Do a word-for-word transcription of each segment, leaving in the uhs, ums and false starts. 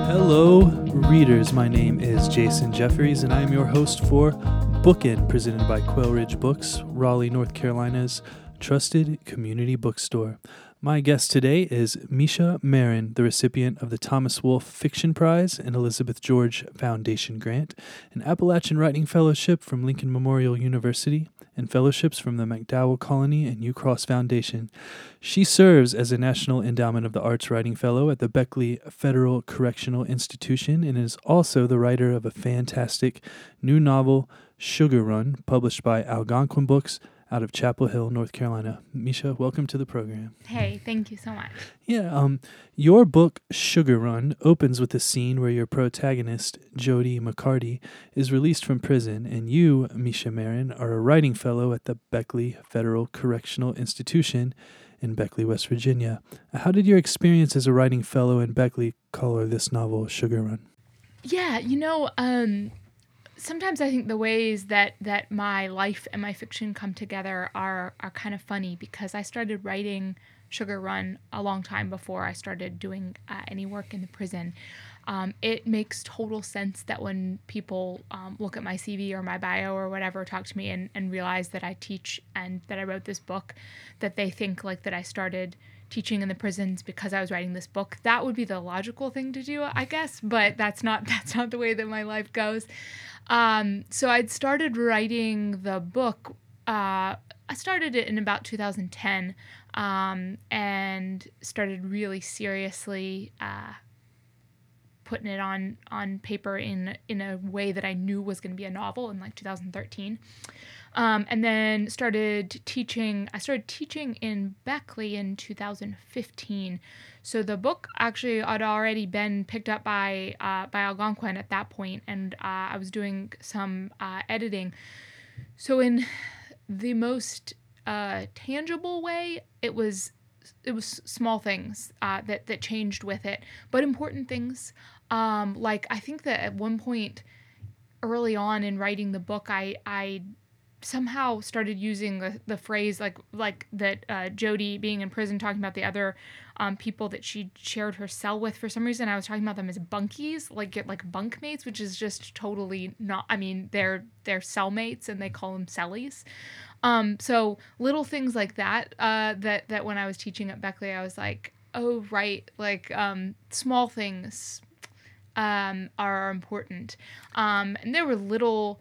Hello, readers. My name is Jason Jeffries, and I am your host for Bookend, presented by Quail Ridge Books, Raleigh, North Carolina's trusted community bookstore. My guest today is Misha Marin, the recipient of the Thomas Wolfe Fiction Prize and Elizabeth George Foundation Grant, an Appalachian Writing Fellowship from Lincoln Memorial University, and fellowships from the MacDowell Colony and U-Cross Foundation. She serves as a National Endowment of the Arts Writing Fellow at the Beckley Federal Correctional Institution and is also the writer of a fantastic new novel, Sugar Run, published by Algonquin Books out of Chapel Hill, North Carolina. Misha, welcome to the program. Hey, thank you so much. Yeah, um, your book, Sugar Run, opens with a scene where your protagonist, Jody McCarty, is released from prison, and you, Misha Marin, are a writing fellow at the Beckley Federal Correctional Institution in Beckley, West Virginia. How did your experience as a writing fellow in Beckley color this novel, Sugar Run? Yeah, you know, um... sometimes I think the ways that, that my life and my fiction come together are, are kind of funny because I started writing Sugar Run a long time before I started doing uh, any work in the prison. Um, it makes total sense that when people um, look at my C V or my bio or whatever, talk to me and, and realize that I teach and that I wrote this book, that they think like that I started teaching in the prisons because I was writing this book. That would be the logical thing to do, I guess, but that's not that's not the way that my life goes. Um, so I'd started writing the book. Uh, I started it in about two thousand ten, um, and started really seriously uh, putting it on on paper in in a way that I knew was going to be a novel in like two thousand thirteen. Um, and then started teaching, I started teaching in Beckley in two thousand fifteen. So the book actually had already been picked up by uh, by Algonquin at that point, and uh, I was doing some uh, editing. So in the most uh, tangible way, it was it was small things uh, that, that changed with it, but important things. Um, like I think that at one point early on in writing the book, I I somehow started using the, the phrase like like that uh, Jody being in prison, talking about the other um, people that she shared her cell with. For some reason, I was talking about them as bunkies, like like bunkmates, which is just totally not. I mean, they're they're cellmates, and they call them cellies. Um, so little things like that. Uh, that that when I was teaching at Beckley, I was like, oh right, like um, small things um, are important, um, and there were little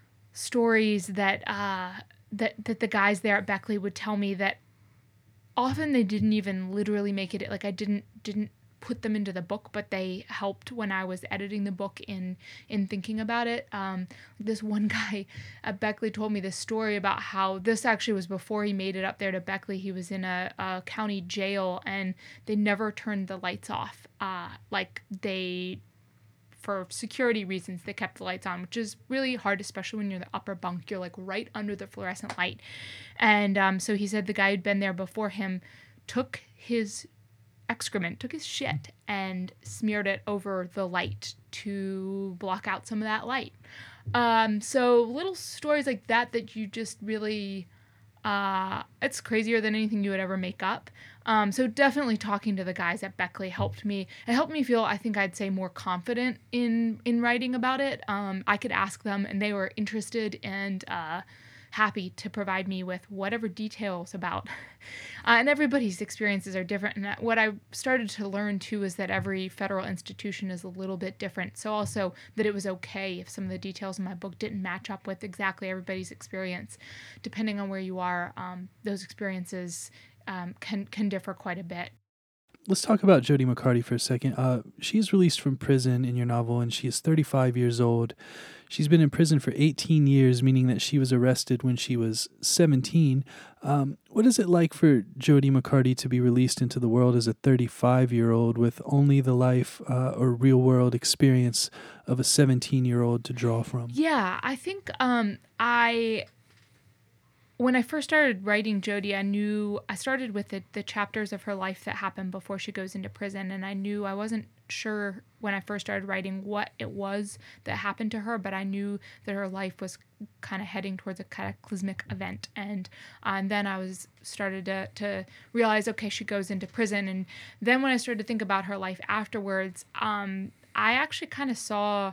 stories that uh that that the guys there at Beckley would tell me that often they didn't even literally make it, like I didn't didn't put them into the book, but they helped when I was editing the book in in thinking about it. Um this one guy at Beckley told me this story about how this actually was before he made it up there to Beckley. He was in a, a county jail and they never turned the lights off. Uh like they For security reasons, they kept the lights on, which is really hard, especially when you're in the upper bunk. You're like right under the fluorescent light. And um, so he said the guy who'd been there before him took his excrement, took his shit, and smeared it over the light to block out some of that light. Um, so little stories like that that you just really... Uh, it's crazier than anything you would ever make up. Um, so definitely talking to the guys at Beckley helped me. It helped me feel, I think I'd say, more confident in, in writing about it. Um, I could ask them and they were interested and uh, happy to provide me with whatever details about. Uh, and everybody's experiences are different. And what I started to learn, too, is that every federal institution is a little bit different. So also that it was okay if some of the details in my book didn't match up with exactly everybody's experience. Depending on where you are, um, those experiences um, can, can differ quite a bit. Let's talk about Jody McCarty for a second. Uh, she's released from prison in your novel, and she is thirty-five years old. She's been in prison for eighteen years, meaning that she was arrested when she was seventeen. Um, what is it like for Jody McCarty to be released into the world as a thirty-five-year-old with only the life uh, or real-world experience of a seventeen-year-old to draw from? Yeah, I think um, I... When I first started writing Jody, I knew I started with the, the chapters of her life that happened before she goes into prison. And I knew I wasn't sure when I first started writing what it was that happened to her, but I knew that her life was kind of heading towards a cataclysmic event. And, uh, and then I was started to, to realize, okay, she goes into prison. And then when I started to think about her life afterwards, um, I actually kind of saw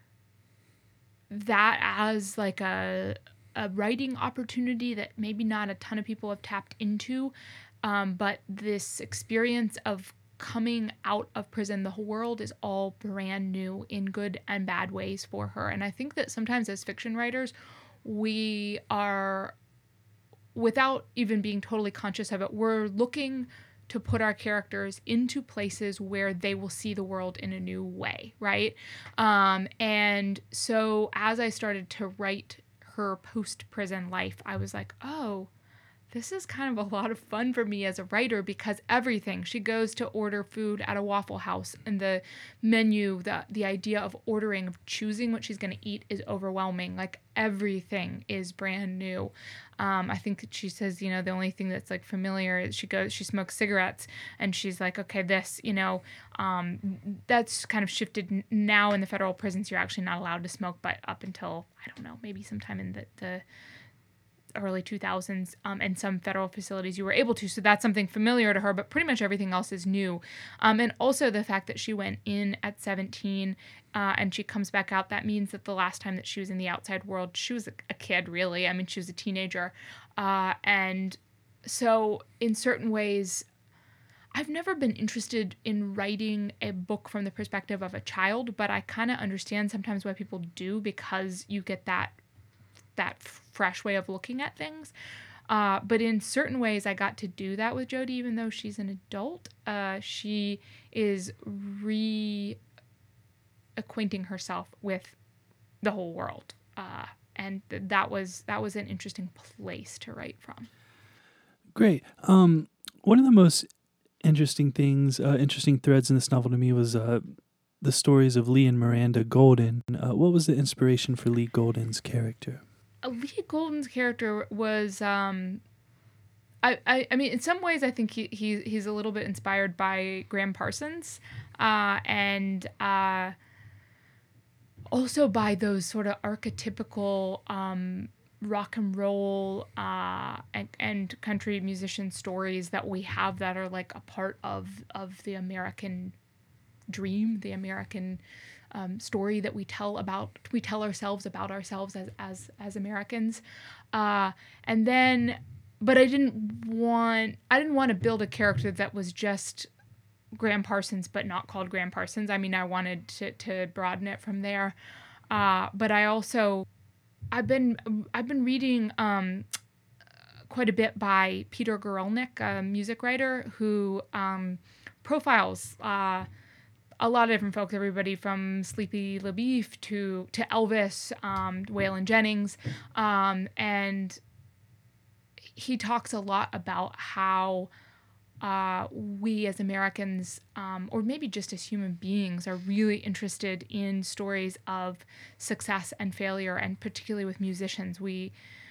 that as like a a writing opportunity that maybe not a ton of people have tapped into, um, but this experience of coming out of prison, the whole world is all brand new in good and bad ways for her. And I think that sometimes as fiction writers, we are, without even being totally conscious of it, we're looking to put our characters into places where they will see the world in a new way, right? Um, and so as I started to write her post-prison life, I was like, oh, this is kind of a lot of fun for me as a writer, because everything, she goes to order food at a Waffle House, and the menu, the the idea of ordering, of choosing what she's going to eat is overwhelming. Like everything is brand new. Um, I think she says, you know, the only thing that's like familiar is she goes, she smokes cigarettes, and she's like, okay, this, you know, um, that's kind of shifted now in the federal prisons. You're actually not allowed to smoke, but up until, I don't know, maybe sometime in the, the early two thousands, um, and some federal facilities you were able to. So that's something familiar to her, but pretty much everything else is new. Um, and also the fact that she went in at seventeen uh, and she comes back out, that means that the last time that she was in the outside world, she was a, a kid, really. I mean, she was a teenager. Uh, and so in certain ways, I've never been interested in writing a book from the perspective of a child, but I kind of understand sometimes why people do, because you get that that fresh way of looking at things. Uh, but in certain ways, I got to do that with Jodi, even though she's an adult. Uh, she is re-acquainting herself with the whole world. Uh, and th- that was that was an interesting place to write from. Great. Um, one of the most interesting things, uh, interesting threads in this novel to me was uh, the stories of Lee and Miranda Golden. Uh, what was the inspiration for Lee Golden's character? Lee Golden's character was, um, I, I, I mean, in some ways, I think he, he he's a little bit inspired by Graham Parsons, uh, and uh, also by those sort of archetypical um, rock and roll uh, and, and country musician stories that we have that are like a part of of the American dream, the American Um, story that we tell about, we tell ourselves about ourselves as as as Americans, uh, and then, but I didn't want I didn't want to build a character that was just Graham Parsons but not called Graham Parsons. I mean, I wanted to to broaden it from there, uh, but I also I've been I've been reading um, quite a bit by Peter Guralnick, a music writer who um, profiles. Uh, a lot of different folks, everybody from Sleepy LaBeef to to Elvis, um, Waylon Jennings, um, and he talks a lot about how uh, we as Americans, um, or maybe just as human beings, are really interested in stories of success and failure, and particularly with musicians, we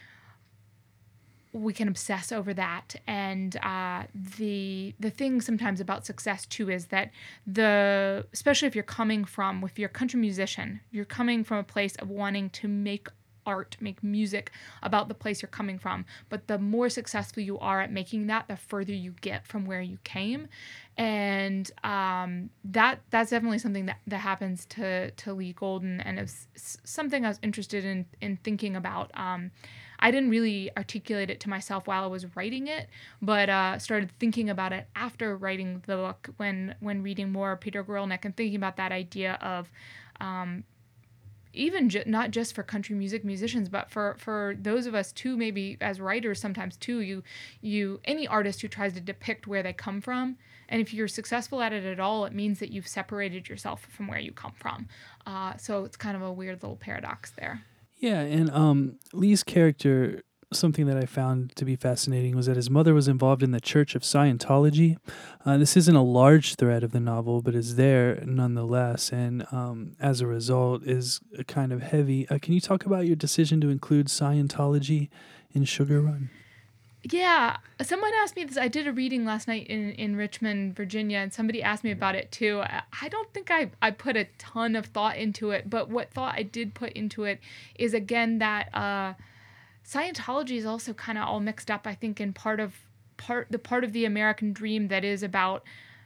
we can obsess over that. And uh, the the thing sometimes about success too is that the, especially if you're coming from, if you're a country musician, you're coming from a place of wanting to make art, make music about the place you're coming from. But the more successful you are at making that, the further you get from where you came. And um, that that's definitely something that, that happens to, to Lee Golden, and it's something I was interested in, in thinking about. Um, I didn't really articulate it to myself while I was writing it, but uh, started thinking about it after writing the book, when when reading more Peter Guralnick and thinking about that idea of um, even ju- not just for country music musicians, but for, for those of us too, maybe as writers sometimes too, you you any artist who tries to depict where they come from, and if you're successful at it at all, it means that you've separated yourself from where you come from. Uh, so it's kind of a weird little paradox there. Yeah, and um, Lee's character, something that I found to be fascinating was that his mother was involved in the Church of Scientology. Uh, this isn't a large thread of the novel, but is there nonetheless, and um, as a result is kind of heavy. Uh, can you talk about your decision to include Scientology in Sugar Run? Yeah, someone asked me this. I did a reading last night in, in Richmond, Virginia, and somebody asked me about it too. I, I don't think I, I put a ton of thought into it, but what thought I did put into it is, again, that uh, Scientology is also kind of all mixed up, I think, in part of part the part of the American dream that is about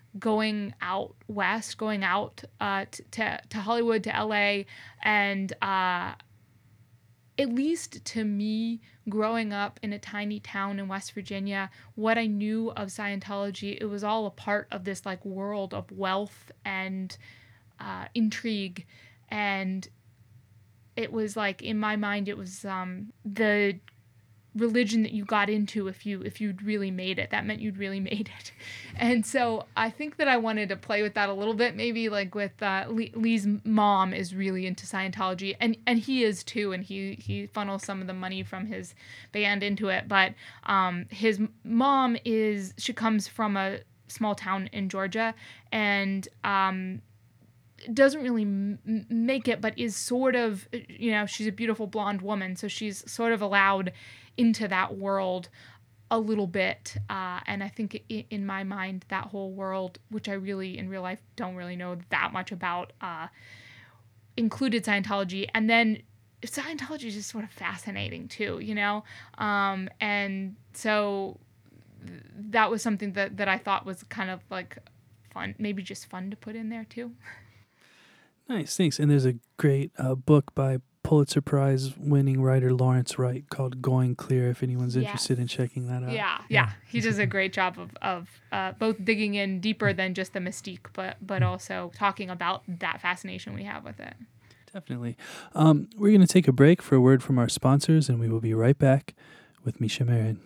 going out west, going out uh, t- to to Hollywood, to L A, and uh, at least to me, growing up in a tiny town in West Virginia, what I knew of Scientology, it was all a part of this like world of wealth and uh, intrigue, and it was like, in my mind, it was um, the religion that you got into if you if you'd really made it. That meant you'd really made it. And so I think that I wanted to play with that a little bit, maybe like with uh, Lee, Lee's mom is really into Scientology, and and he is too, and he he funnels some of the money from his band into it. But um, his mom is she comes from a small town in Georgia, and um, doesn't really m- make it, but is sort of, you know, she's a beautiful blonde woman, so she's sort of allowed into that world a little bit. Uh, and I think in, in my mind, that whole world, which I really, in real life, don't really know that much about, uh, included Scientology. And then Scientology is just sort of fascinating too, you know? Um, and so th- that was something that, that I thought was kind of like fun, maybe just fun to put in there too. Nice, thanks. And there's a great uh, book by Pulitzer Prize winning writer Lawrence Wright called Going Clear, if anyone's Yes. interested in checking that out. Yeah, yeah. He does a great job of, of uh, both digging in deeper than just the mystique, but but also talking about that fascination we have with it. Definitely. Um, we're going to take a break for a word from our sponsors, and we will be right back with Misha Marin.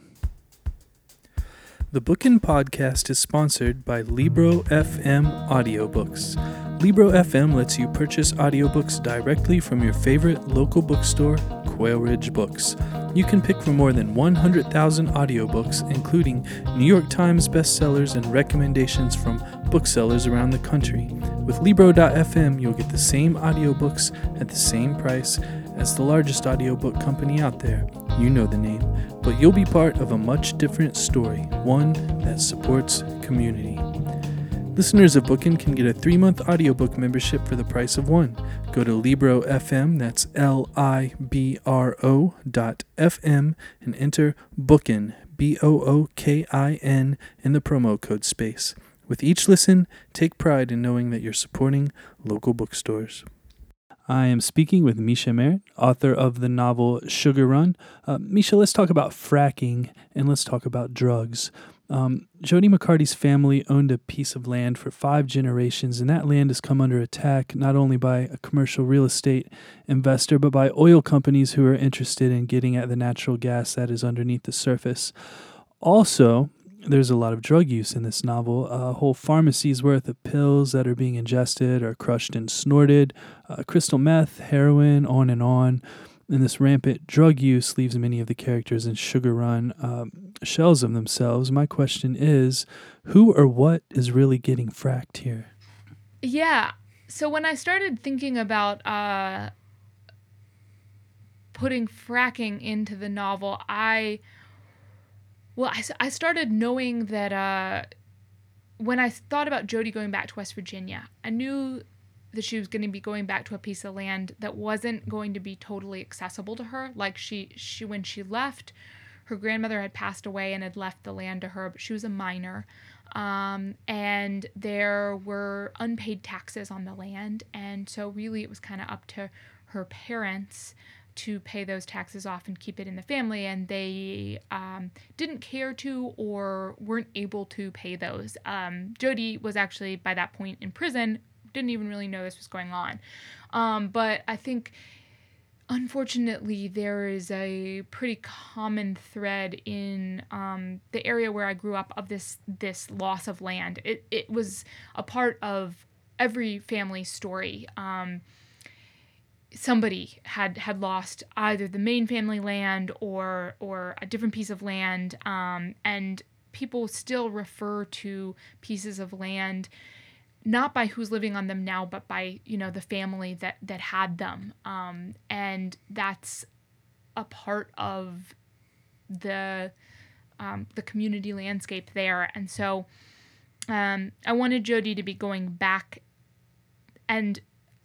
The Bookin' Podcast is sponsored by Libro F M Audiobooks. Libro F M lets you purchase audiobooks directly from your favorite local bookstore, Quail Ridge Books. You can pick from more than one hundred thousand audiobooks, including New York Times bestsellers and recommendations from booksellers around the country. With Libro dot F M, you'll get the same audiobooks at the same price as the largest audiobook company out there. You know the name, but you'll be part of a much different story, one that supports community. Listeners of Bookin' can get a three-month audiobook membership for the price of one. Go to Libro dot F M, that's L I B R O dot F M, and enter Bookin', B O O K I N, in the promo code space. With each listen, take pride in knowing that you're supporting local bookstores. I am speaking with Misha Marin, author of the novel Sugar Run. Uh, Misha, let's talk about fracking, and let's talk about drugs. Um, Jody McCarty's family owned a piece of land for five generations, and that land has come under attack not only by a commercial real estate investor, but by oil companies who are interested in getting at the natural gas that is underneath the surface. Also, there's a lot of drug use in this novel. A whole pharmacy's worth of pills that are being ingested or crushed and snorted, uh, crystal meth, heroin, on and on. And this rampant drug use leaves many of the characters in Sugar Run um, shells of themselves. My question is, who or what is really getting fracked here? Yeah. So when I started thinking about uh, putting fracking into the novel, I, well, I, I started knowing that uh, when I thought about Jody going back to West Virginia, I knew that she was going to be going back to a piece of land that wasn't going to be totally accessible to her. Like she, she when she left, her grandmother had passed away and had left the land to her, but she was a minor. Um, and there were unpaid taxes on the land. And so really it was kind of up to her parents to pay those taxes off and keep it in the family. And they um, didn't care to or weren't able to pay those. Um, Jody was actually by that point in prison, didn't even really know this was going on. Um, but I think, unfortunately, there is a pretty common thread in um, the area where I grew up of this this loss of land. It it was a part of every family's story. Um, somebody had had lost either the main family land or or a different piece of land, um, and people still refer to pieces of land not by who's living on them now, but by, you know, the family that, that had them. Um, and that's a part of the um, the community landscape there. And so um, I wanted Jody to be going back, and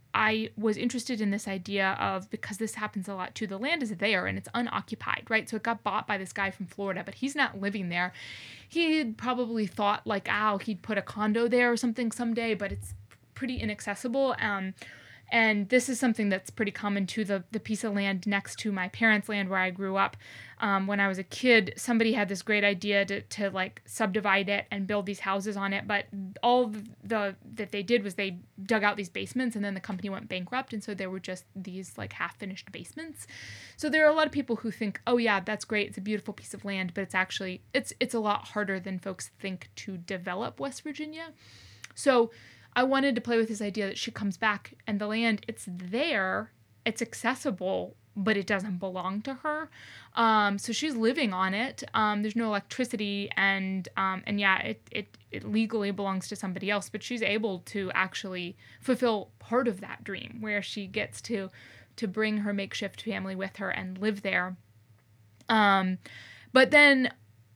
I was interested in this idea of, because this happens a lot too, the land is there and it's unoccupied, right? So it got bought by this guy from Florida, but he's not living there. He probably thought like, oh, he'd put a condo there or something someday, but it's pretty inaccessible. Um, and this is something that's pretty common to the, the piece of land next to my parents' land where I grew up. Um, when I was a kid, somebody had this great idea to, to like subdivide it and build these houses on it. But all the, the that they did was they dug out these basements, and then the company went bankrupt. And so there were just these like half finished basements. So there are a lot of people who think, oh yeah, that's great. It's a beautiful piece of land, but it's actually, it's, it's a lot harder than folks think to develop West Virginia. So I wanted to play with this idea that she comes back and the land, it's there, it's accessible, but it doesn't belong to her. Um, so she's living on it. Um, there's no electricity, and um, and yeah, it, it it legally belongs to somebody else, but she's able to actually fulfill part of that dream where she gets to to bring her makeshift family with her and live there. Um, but then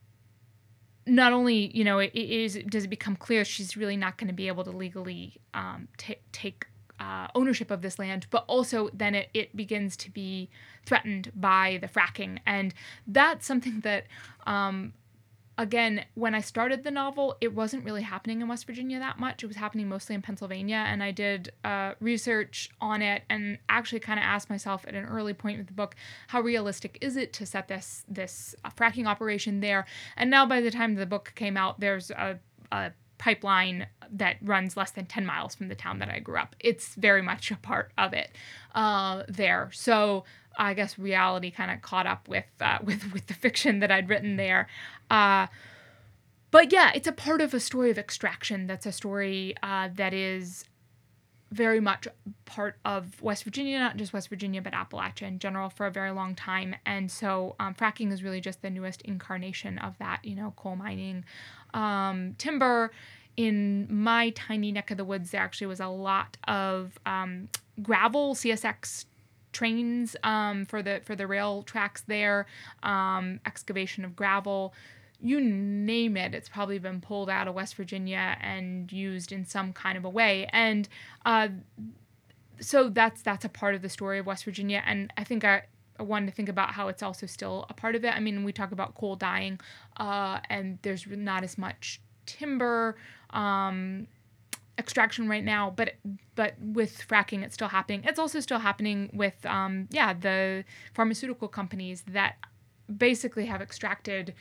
not only, you know, it, it is, does it become clear she's really not going to be able to legally um, t- take uh, ownership of this land, but also then it, it begins to be threatened by the fracking. And that's something that, um, again, when I started the novel, it wasn't really happening in West Virginia that much. It was happening mostly in Pennsylvania. And I did uh, research on it and actually kind of asked myself at an early point with the book, how realistic is it to set this this uh, fracking operation there? And now by the time the book came out, there's a, a pipeline that runs less than ten miles from the town that I grew up. It's very much a part of it uh, there. So I guess reality kind of caught up with uh, with with the fiction that I'd written there. Uh, but yeah, it's a part of a story of extraction. That's a story uh, that is very much part of West Virginia, not just West Virginia, but Appalachia in general for a very long time. And so um, fracking is really just the newest incarnation of that, you know, coal mining, um, timber. In my tiny neck of the woods, there actually was a lot of um, gravel, C S X trains um, for the for the rail tracks there, um, excavation of gravel, you name it, it's probably been pulled out of West Virginia and used in some kind of a way. And uh, so that's that's a part of the story of West Virginia. And I think I, I wanted to think about how it's also still a part of it. I mean, we talk about coal dying, uh, and there's not as much timber um, extraction right now, but but with fracking, it's still happening. It's also still happening with um, yeah the pharmaceutical companies that basically have extracted.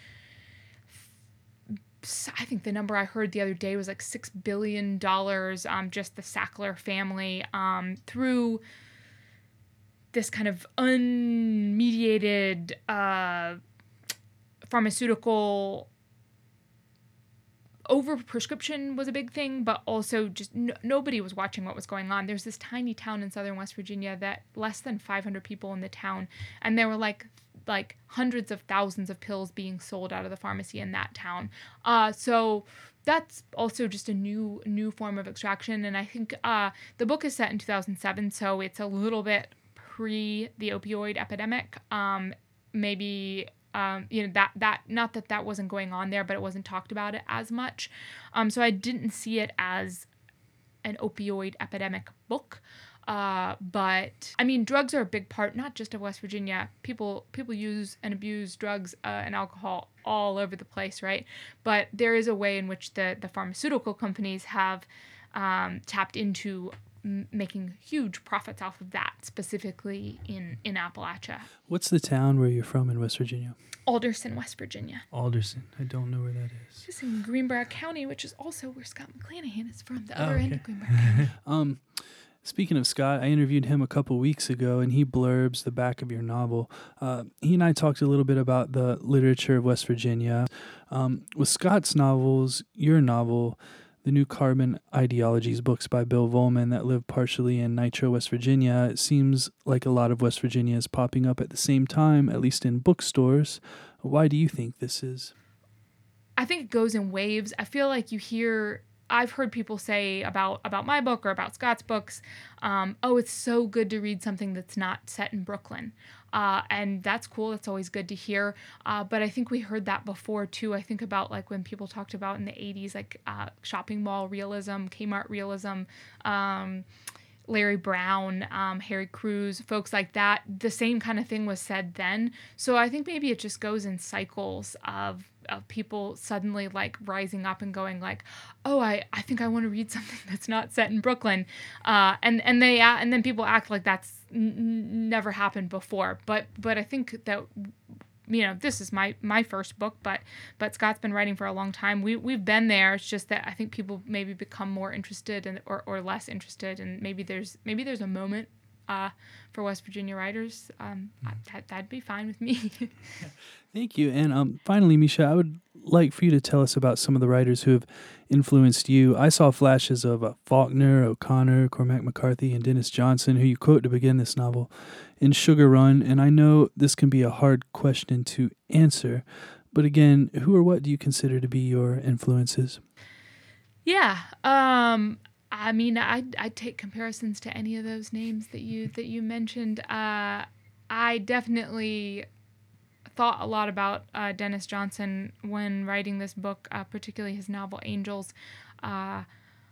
I think the number I heard the other day was like six billion dollars, um, just the Sackler family, um, through this kind of unmediated uh, pharmaceutical over-prescription was a big thing, but also just no, nobody was watching what was going on. There's this tiny town in southern West Virginia that less than five hundred people in the town, and there were like like hundreds of thousands of pills being sold out of the pharmacy in that town. Uh, so that's also just a new new form of extraction. And I think uh, the book is set in two thousand seven, so it's a little bit pre the opioid epidemic. Um, maybe um, you know that that not that that wasn't going on there, but it wasn't talked about it as much. Um, so I didn't see it as an opioid epidemic book. Uh, but I mean, drugs are a big part, not just of West Virginia. People, people use and abuse drugs uh, and alcohol all over the place, right? But there is a way in which the, the pharmaceutical companies have um, tapped into m- making huge profits off of that, specifically in, in Appalachia. What's the town where you're from in West Virginia? Alderson, West Virginia. Alderson. I don't know where that is. It's in Greenbrier County, which is also where Scott McClanahan is from, the Oh, other okay. end of Greenbrier County. um, Speaking of Scott, I interviewed him a couple weeks ago, and he blurbs the back of your novel. Uh, he and I talked a little bit about the literature of West Virginia. Um, with Scott's novels, your novel, The New Carbon Ideologies, books by Bill Volman that live partially in Nitro, West Virginia, it seems like a lot of West Virginia is popping up at the same time, at least in bookstores. Why do you think this is? I think it goes in waves. I feel like you hear... I've heard people say about, about my book or about Scott's books, um, oh, it's so good to read something that's not set in Brooklyn. Uh, and that's cool. That's always good to hear. Uh, but I think we heard that before, too. I think about like when people talked about in the eighties, like uh, shopping mall realism, Kmart realism, um, Larry Brown, um, Harry Crews, folks like that, the same kind of thing was said then. So I think maybe it just goes in cycles of of people suddenly like rising up and going like, oh, I, I think I want to read something that's not set in Brooklyn. Uh, and, and they, uh, and then people act like that's n- never happened before. But, but I think that, you know, this is my, my first book, but, but Scott's been writing for a long time. We, we've been there. It's just that I think people maybe become more interested and, or, or less interested. And maybe there's, maybe there's a moment, uh, for West Virginia writers. Um, that, that'd be fine with me. Thank you. And um, finally, Misha, I would like for you to tell us about some of the writers who have influenced you. I saw flashes of uh, Faulkner, O'Connor, Cormac McCarthy, and Dennis Johnson, who you quote to begin this novel, in Sugar Run. And I know this can be a hard question to answer, but again, who or what do you consider to be your influences? Yeah. Um, I mean, I'd, I'd take comparisons to any of those names that you that you mentioned. Uh, I definitely thought a lot about uh, Dennis Johnson when writing this book, uh, particularly his novel Angels. Uh,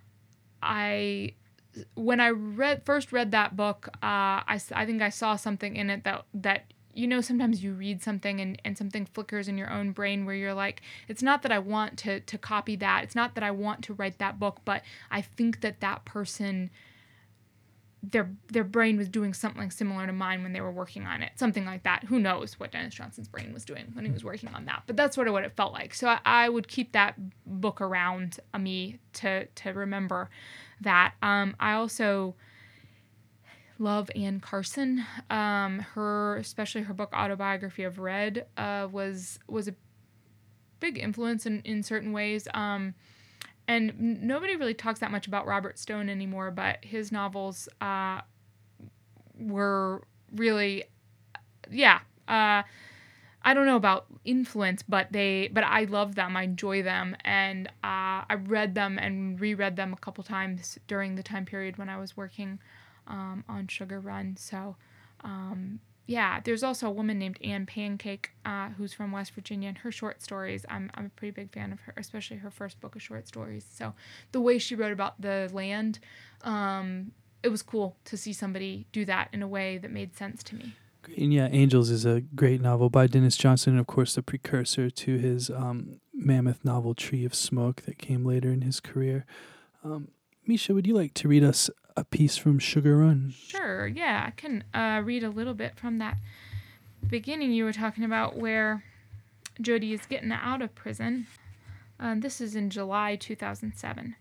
I when I read first read that book, uh, I, I think I saw something in it that that you know sometimes you read something and, and something flickers in your own brain where you're like, it's not that I want to to copy that, it's not that I want to write that book, but I think that that person, their their brain was doing something similar to mine when they were working on it. Something like that. Who knows what Dennis Johnson's brain was doing when he was working on that. But that's sort of what it felt like. So I, I would keep that book around uh, me to to remember that. Um, I also love Anne Carson. Um, her, especially her book Autobiography of Red, uh, was was a big influence in, in certain ways. Um, And nobody really talks that much about Robert Stone anymore, but his novels uh, were really, yeah. Uh, I don't know about influence, but they, but I love them. I enjoy them, and uh, I read them and reread them a couple times during the time period when I was working um, on Sugar Run. So. Um, Yeah, there's also a woman named Anne Pancake, uh, who's from West Virginia, and her short stories, I'm I'm a pretty big fan of her, especially her first book of short stories. So the way she wrote about the land, um, it was cool to see somebody do that in a way that made sense to me. Great. And yeah, Angels is a great novel by Dennis Johnson, and of course the precursor to his um, mammoth novel Tree of Smoke that came later in his career. Um, Misha, would you like to read us a piece from Sugar Run? Sure, yeah. I can uh, read a little bit from that beginning you were talking about where Jody is getting out of prison. Uh, this is in July two thousand seven.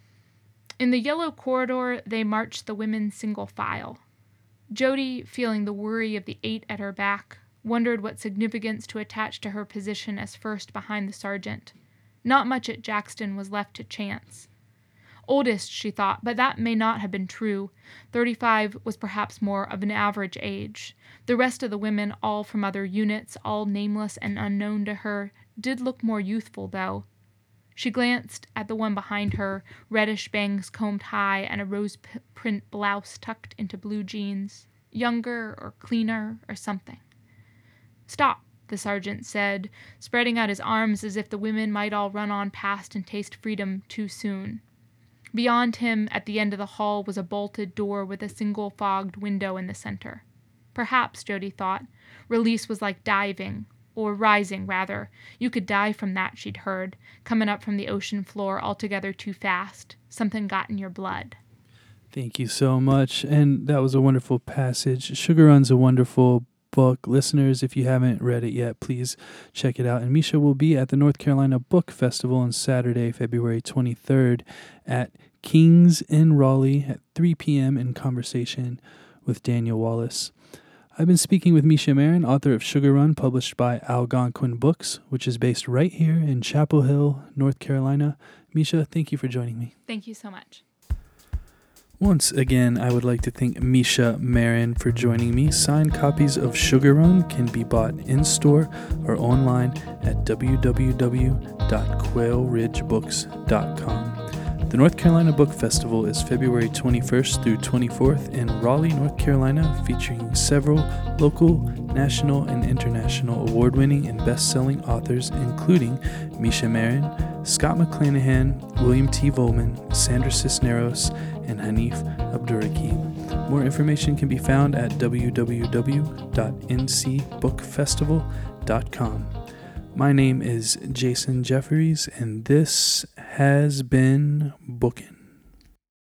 In the yellow corridor, they marched the women single file. Jody, feeling the worry of the eight at her back, wondered what significance to attach to her position as first behind the sergeant. Not much at Jackson was left to chance. Oldest, she thought, but that may not have been true. Thirty-five was perhaps more of an average age. The rest of the women, all from other units, all nameless and unknown to her, did look more youthful, though. She glanced at the one behind her, reddish bangs combed high and a rose-print blouse tucked into blue jeans. Younger or cleaner or something. Stop, the sergeant said, spreading out his arms as if the women might all run on past and taste freedom too soon. Beyond him, at the end of the hall, was a bolted door with a single fogged window in the center. Perhaps, Jody thought, release was like diving, or rising, rather. You could die from that, she'd heard, coming up from the ocean floor altogether too fast. Something got in your blood. Thank you so much. And that was a wonderful passage. Sugar Run's a wonderful book. Listeners, if you haven't read it yet, please check it out. And Misha will be at the North Carolina Book Festival on Saturday, February twenty-third at King's in Raleigh at three p.m. in conversation with Daniel Wallace. I've been speaking with Misha Marin, author of Sugar Run, published by Algonquin Books, which is based right here in Chapel Hill, North Carolina. Misha, thank you for joining me. Thank you so much. Once again, I would like to thank Misha Marin for joining me. Signed copies of Sugar Run can be bought in-store or online at w w w dot quail ridge books dot com. The North Carolina Book Festival is February twenty-first through twenty-fourth in Raleigh, North Carolina, featuring several local, national, and international award-winning and best-selling authors, including Misha Marin, Scott McClanahan, William T. Volman, Sandra Cisneros, and Hanif Abdurraqib. More information can be found at w w w dot n c book festival dot com. My name is Jason Jefferies, and this has been Bookin'.